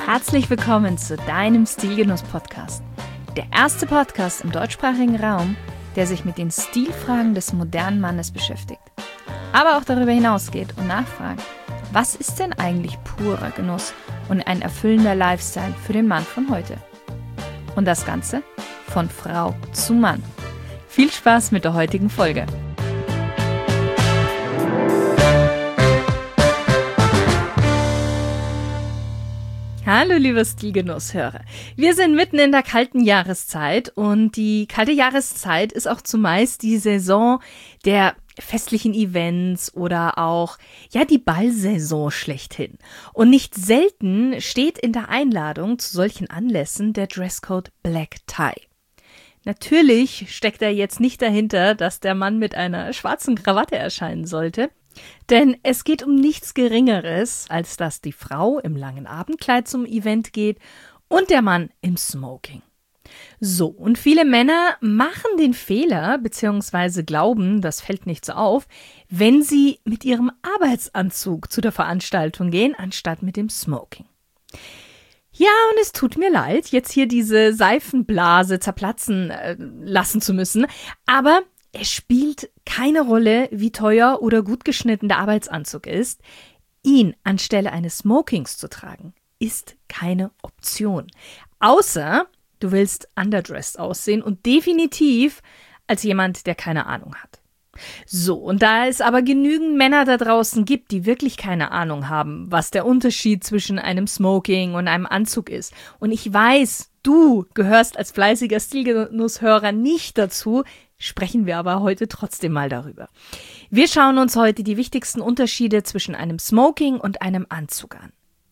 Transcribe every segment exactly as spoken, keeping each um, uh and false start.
Herzlich willkommen zu deinem Stilgenuss-Podcast. Der erste Podcast im deutschsprachigen Raum, der sich mit den Stilfragen des modernen Mannes beschäftigt. Aber auch darüber hinausgeht und nachfragt, was ist denn eigentlich purer Genuss und ein erfüllender Lifestyle für den Mann von heute? Und das Ganze von Frau zu Mann. Viel Spaß mit der heutigen Folge. Hallo liebe Stilgenusshörer. Wir sind mitten in der kalten Jahreszeit und die kalte Jahreszeit ist auch zumeist die Saison der festlichen Events oder auch ja die Ballsaison schlechthin. Und nicht selten steht in der Einladung zu solchen Anlässen der Dresscode Black Tie. Natürlich steckt er jetzt nicht dahinter, dass der Mann mit einer schwarzen Krawatte erscheinen sollte. Denn es geht um nichts Geringeres, als dass die Frau im langen Abendkleid zum Event geht und der Mann im Smoking. So, und viele Männer machen den Fehler, beziehungsweise glauben, das fällt nicht so auf, wenn sie mit ihrem Arbeitsanzug zu der Veranstaltung gehen, anstatt mit dem Smoking. Ja, und es tut mir leid, jetzt hier diese Seifenblase zerplatzen äh, lassen zu müssen, aber es spielt keine Rolle, wie teuer oder gut geschnitten der Arbeitsanzug ist. Ihn anstelle eines Smokings zu tragen, ist keine Option. Außer du willst underdressed aussehen und definitiv als jemand, der keine Ahnung hat. So, und da es aber genügend Männer da draußen gibt, die wirklich keine Ahnung haben, was der Unterschied zwischen einem Smoking und einem Anzug ist, und ich weiß, du gehörst als fleißiger Stilgenusshörer nicht dazu, sprechen wir aber heute trotzdem mal darüber. Wir schauen uns heute die wichtigsten Unterschiede zwischen einem Smoking und einem Anzug an.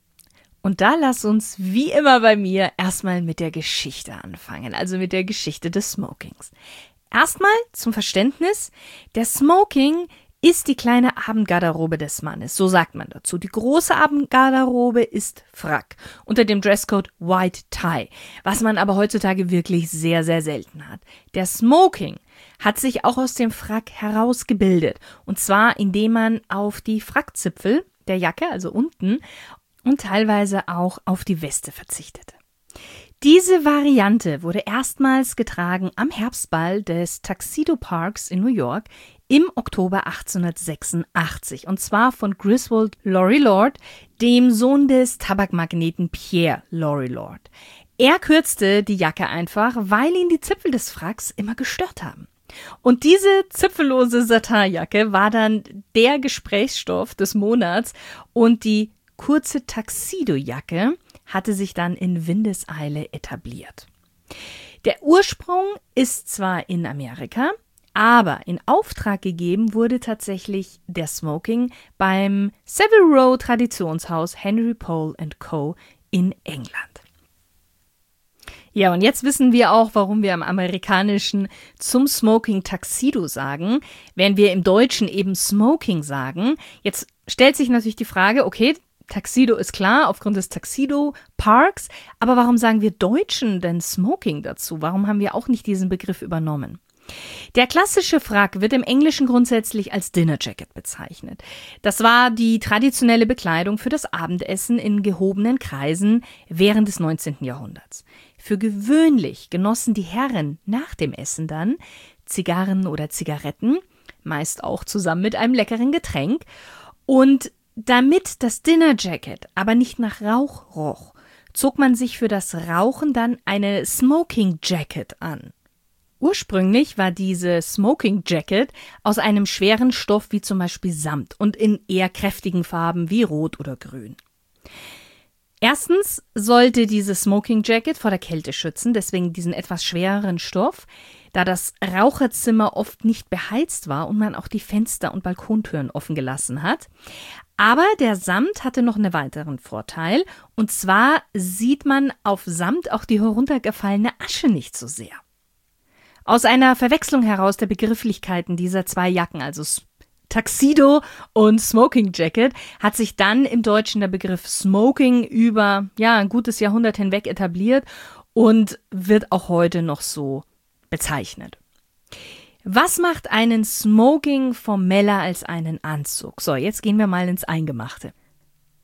Und da lass uns, wie immer bei mir, erstmal mit der Geschichte anfangen, also mit der Geschichte des Smokings. Erstmal zum Verständnis, der Smoking ist die kleine Abendgarderobe des Mannes, so sagt man dazu. Die große Abendgarderobe ist Frack, unter dem Dresscode White Tie, was man aber heutzutage wirklich sehr, sehr selten hat. Der Smoking hat sich auch aus dem Frack herausgebildet, und zwar indem man auf die Frackzipfel der Jacke, also unten, und teilweise auch auf die Weste verzichtete. Diese Variante wurde erstmals getragen am Herbstball des Tuxedo Parks in New York im Oktober achtzehnhundertsechsundachtzig, und zwar von Griswold Laurie Lord, dem Sohn des Tabakmagneten Pierre Laurie Lord. Er kürzte die Jacke einfach, weil ihn die Zipfel des Fracks immer gestört haben. Und diese zipfellose Satinjacke war dann der Gesprächsstoff des Monats, und die kurze Tuxedo-Jacke hatte sich dann in Windeseile etabliert. Der Ursprung ist zwar in Amerika, aber in Auftrag gegeben wurde tatsächlich der Smoking beim Savile Row Traditionshaus Henry Pole and Co. in England. Ja, und jetzt wissen wir auch, warum wir im Amerikanischen zum Smoking Tuxedo sagen, während wir im Deutschen eben Smoking sagen. Jetzt stellt sich natürlich die Frage, okay, Tuxedo ist klar, aufgrund des Tuxedo Parks, aber warum sagen wir Deutschen denn Smoking dazu? Warum haben wir auch nicht diesen Begriff übernommen? Der klassische Frack wird im Englischen grundsätzlich als Dinner Jacket bezeichnet. Das war die traditionelle Bekleidung für das Abendessen in gehobenen Kreisen während des neunzehnten Jahrhunderts. Für gewöhnlich genossen die Herren nach dem Essen dann Zigarren oder Zigaretten, meist auch zusammen mit einem leckeren Getränk, und damit das Dinner Jacket aber nicht nach Rauch roch, zog man sich für das Rauchen dann eine Smoking Jacket an. Ursprünglich war diese Smoking Jacket aus einem schweren Stoff wie zum Beispiel Samt und in eher kräftigen Farben wie Rot oder Grün. Erstens sollte diese Smoking Jacket vor der Kälte schützen, deswegen diesen etwas schwereren Stoff, da das Raucherzimmer oft nicht beheizt war und man auch die Fenster und Balkontüren offen gelassen hat. Aber der Samt hatte noch einen weiteren Vorteil, und zwar sieht man auf Samt auch die heruntergefallene Asche nicht so sehr. Aus einer Verwechslung heraus der Begrifflichkeiten dieser zwei Jacken, also Tuxedo und Smoking Jacket, hat sich dann im Deutschen der Begriff Smoking über ja ein gutes Jahrhundert hinweg etabliert und wird auch heute noch so bezeichnet. Was macht einen Smoking formeller als einen Anzug? So, jetzt gehen wir mal ins Eingemachte.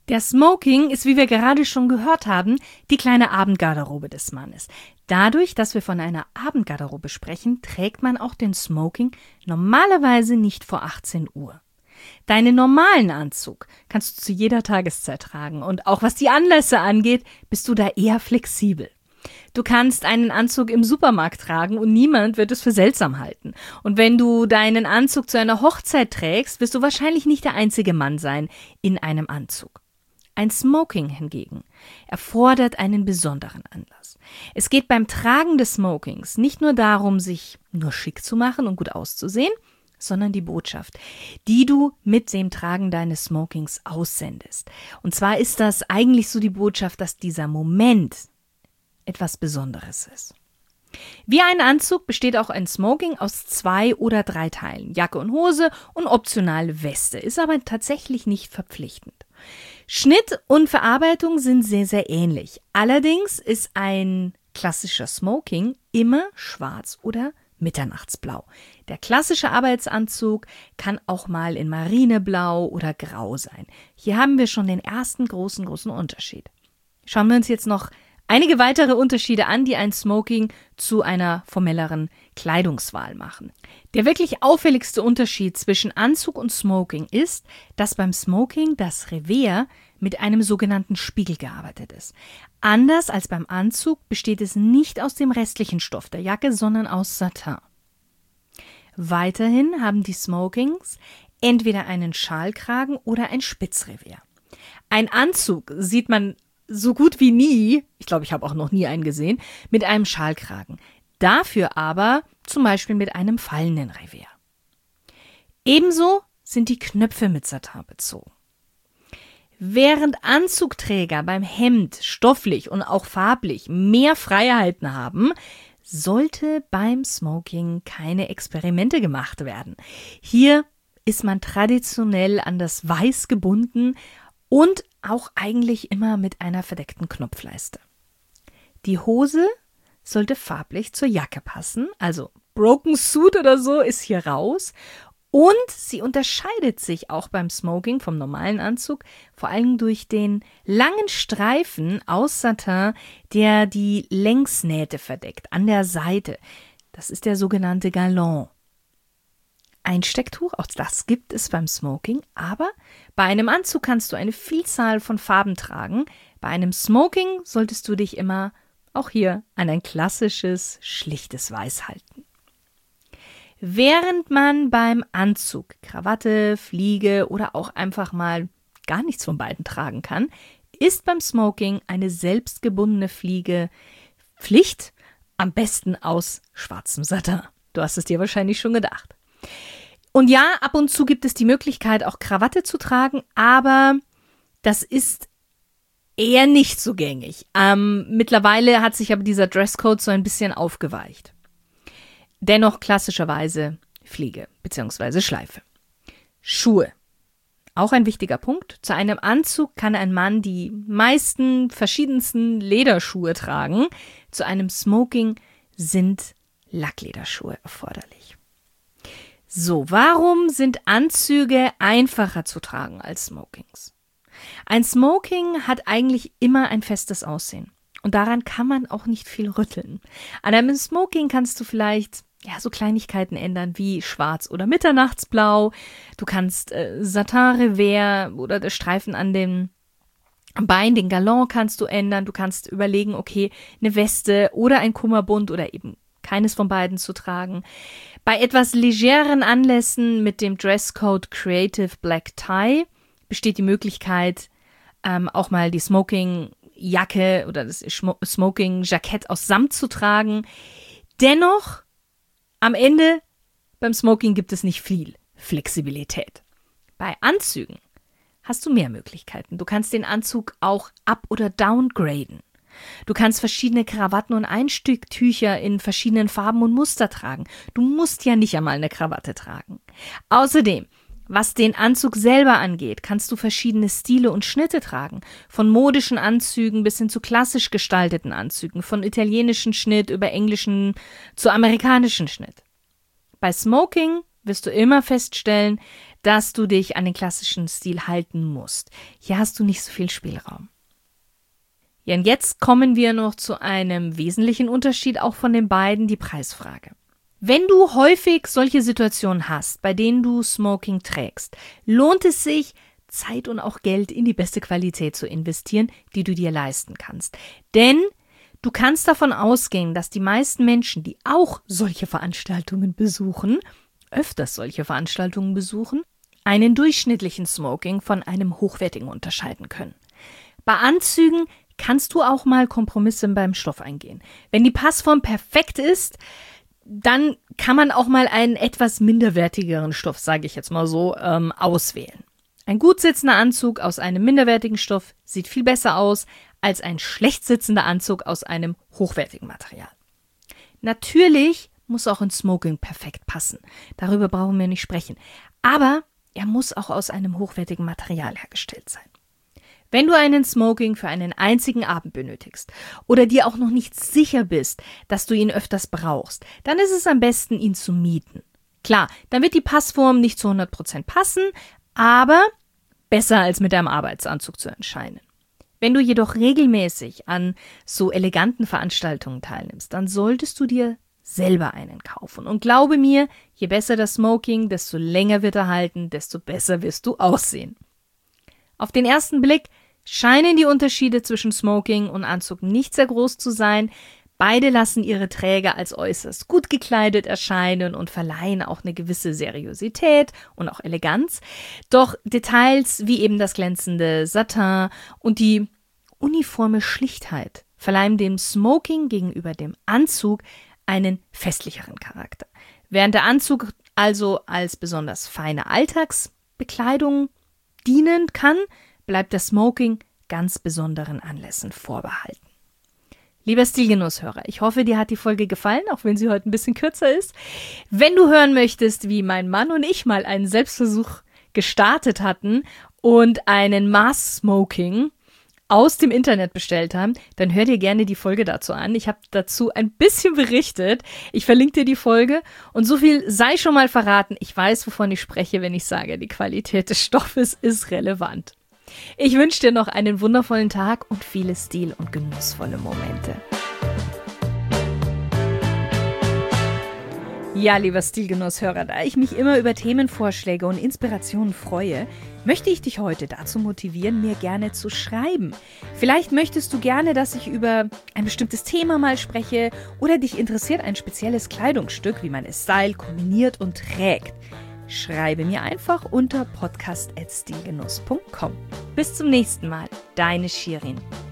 Der Smoking ist, wie wir gerade schon gehört haben, die kleine Abendgarderobe des Mannes. Dadurch, dass wir von einer Abendgarderobe sprechen, trägt man auch den Smoking normalerweise nicht vor achtzehn Uhr. Deinen normalen Anzug kannst du zu jeder Tageszeit tragen und auch was die Anlässe angeht, bist du da eher flexibel. Du kannst einen Anzug im Supermarkt tragen und niemand wird es für seltsam halten. Und wenn du deinen Anzug zu einer Hochzeit trägst, wirst du wahrscheinlich nicht der einzige Mann sein in einem Anzug. Ein Smoking hingegen erfordert einen besonderen Anlass. Es geht beim Tragen des Smokings nicht nur darum, sich nur schick zu machen und gut auszusehen, sondern die Botschaft, die du mit dem Tragen deines Smokings aussendest. Und zwar ist das eigentlich so die Botschaft, dass dieser Moment etwas Besonderes ist. Wie ein Anzug besteht auch ein Smoking aus zwei oder drei Teilen, Jacke und Hose und optional Weste, ist aber tatsächlich nicht verpflichtend. Schnitt und Verarbeitung sind sehr, sehr ähnlich. Allerdings ist ein klassischer Smoking immer schwarz oder mitternachtsblau. Der klassische Arbeitsanzug kann auch mal in Marineblau oder Grau sein. Hier haben wir schon den ersten großen, großen Unterschied. Schauen wir uns jetzt noch einige weitere Unterschiede an, die ein Smoking zu einer formelleren Kleidungswahl machen. Der wirklich auffälligste Unterschied zwischen Anzug und Smoking ist, dass beim Smoking das Revers mit einem sogenannten Spiegel gearbeitet ist. Anders als beim Anzug besteht es nicht aus dem restlichen Stoff der Jacke, sondern aus Satin. Weiterhin haben die Smokings entweder einen Schalkragen oder ein Spitzrevers. Ein Anzug sieht man so gut wie nie, ich glaube, ich habe auch noch nie einen gesehen, mit einem Schalkragen. Dafür aber zum Beispiel mit einem fallenden Revers. Ebenso sind die Knöpfe mit Satin bezogen. Während Anzugträger beim Hemd stofflich und auch farblich mehr Freiheiten haben, sollte beim Smoking keine Experimente gemacht werden. Hier ist man traditionell an das Weiß gebunden und auch eigentlich immer mit einer verdeckten Knopfleiste. Die Hose sollte farblich zur Jacke passen, also Broken Suit oder so ist hier raus. Und sie unterscheidet sich auch beim Smoking vom normalen Anzug, vor allem durch den langen Streifen aus Satin, der die Längsnähte verdeckt, an der Seite. Das ist der sogenannte Galon. Ein Stecktuch, auch das gibt es beim Smoking, aber bei einem Anzug kannst du eine Vielzahl von Farben tragen. Bei einem Smoking solltest du dich immer auch hier an ein klassisches, schlichtes Weiß halten. Während man beim Anzug Krawatte, Fliege oder auch einfach mal gar nichts von beiden tragen kann, ist beim Smoking eine selbstgebundene Fliege Pflicht, am besten aus schwarzem Satin. Du hast es dir wahrscheinlich schon gedacht. Und ja, ab und zu gibt es die Möglichkeit, auch Krawatte zu tragen, aber das ist eher nicht so gängig. Ähm, mittlerweile hat sich aber dieser Dresscode so ein bisschen aufgeweicht. Dennoch klassischerweise Fliege bzw. Schleife. Schuhe. Auch ein wichtiger Punkt. Zu einem Anzug kann ein Mann die meisten verschiedensten Lederschuhe tragen. Zu einem Smoking sind Lacklederschuhe erforderlich. So, warum sind Anzüge einfacher zu tragen als Smokings? Ein Smoking hat eigentlich immer ein festes Aussehen. Und daran kann man auch nicht viel rütteln. An einem Smoking kannst du vielleicht ja so Kleinigkeiten ändern wie schwarz oder mitternachtsblau. Du kannst äh, Satin-Revers oder der Streifen an dem Bein, den Galon kannst du ändern. Du kannst überlegen, okay, eine Weste oder ein Kummerbund oder eben keines von beiden zu tragen. Bei etwas legeren Anlässen mit dem Dresscode Creative Black Tie besteht die Möglichkeit, ähm, auch mal die Smoking-Jacke oder das Smoking-Jackett aus Samt zu tragen. Dennoch, am Ende beim Smoking gibt es nicht viel Flexibilität. Bei Anzügen hast du mehr Möglichkeiten. Du kannst den Anzug auch up- oder downgraden. Du kannst verschiedene Krawatten und Einstücktücher in verschiedenen Farben und Muster tragen. Du musst ja nicht einmal eine Krawatte tragen. Außerdem, was den Anzug selber angeht, kannst du verschiedene Stile und Schnitte tragen. Von modischen Anzügen bis hin zu klassisch gestalteten Anzügen. Von italienischen Schnitt über englischen zu amerikanischen Schnitt. Bei Smoking wirst du immer feststellen, dass du dich an den klassischen Stil halten musst. Hier hast du nicht so viel Spielraum. Ja, und jetzt kommen wir noch zu einem wesentlichen Unterschied auch von den beiden, die Preisfrage. Wenn du häufig solche Situationen hast, bei denen du Smoking trägst, lohnt es sich, Zeit und auch Geld in die beste Qualität zu investieren, die du dir leisten kannst. Denn du kannst davon ausgehen, dass die meisten Menschen, die auch solche Veranstaltungen besuchen, öfters solche Veranstaltungen besuchen, einen durchschnittlichen Smoking von einem hochwertigen unterscheiden können. Bei Anzügen kannst du auch mal Kompromisse beim Stoff eingehen. Wenn die Passform perfekt ist, dann kann man auch mal einen etwas minderwertigeren Stoff, sage ich jetzt mal so, ähm, auswählen. Ein gut sitzender Anzug aus einem minderwertigen Stoff sieht viel besser aus als ein schlecht sitzender Anzug aus einem hochwertigen Material. Natürlich muss auch ein Smoking perfekt passen. Darüber brauchen wir nicht sprechen. Aber er muss auch aus einem hochwertigen Material hergestellt sein. Wenn du einen Smoking für einen einzigen Abend benötigst oder dir auch noch nicht sicher bist, dass du ihn öfters brauchst, dann ist es am besten, ihn zu mieten. Klar, dann wird die Passform nicht zu hundert Prozent passen, aber besser als mit deinem Arbeitsanzug zu erscheinen. Wenn du jedoch regelmäßig an so eleganten Veranstaltungen teilnimmst, dann solltest du dir selber einen kaufen. Und glaube mir, je besser das Smoking, desto länger wird er halten, desto besser wirst du aussehen. Auf den ersten Blick scheinen die Unterschiede zwischen Smoking und Anzug nicht sehr groß zu sein. Beide lassen ihre Träger als äußerst gut gekleidet erscheinen und verleihen auch eine gewisse Seriosität und auch Eleganz. Doch Details wie eben das glänzende Satin und die uniforme Schlichtheit verleihen dem Smoking gegenüber dem Anzug einen festlicheren Charakter. Während der Anzug also als besonders feine Alltagsbekleidung dienen kann, bleibt der Smoking ganz besonderen Anlässen vorbehalten. Lieber Stilgenusshörer, ich hoffe, dir hat die Folge gefallen, auch wenn sie heute ein bisschen kürzer ist. Wenn du hören möchtest, wie mein Mann und ich mal einen Selbstversuch gestartet hatten und einen Maß-Smoking aus dem Internet bestellt haben, dann hör dir gerne die Folge dazu an. Ich habe dazu ein bisschen berichtet. Ich verlinke dir die Folge. Und so viel sei schon mal verraten. Ich weiß, wovon ich spreche, wenn ich sage, die Qualität des Stoffes ist relevant. Ich wünsche dir noch einen wundervollen Tag und viele stil- und genussvolle Momente. Ja, lieber Stilgenusshörer, da ich mich immer über Themenvorschläge und Inspirationen freue, möchte ich dich heute dazu motivieren, mir gerne zu schreiben. Vielleicht möchtest du gerne, dass ich über ein bestimmtes Thema mal spreche oder dich interessiert ein spezielles Kleidungsstück, wie man es stylt, kombiniert und trägt. Schreibe mir einfach unter podcast at stilgenuss punkt com. Bis zum nächsten Mal, deine Shirin.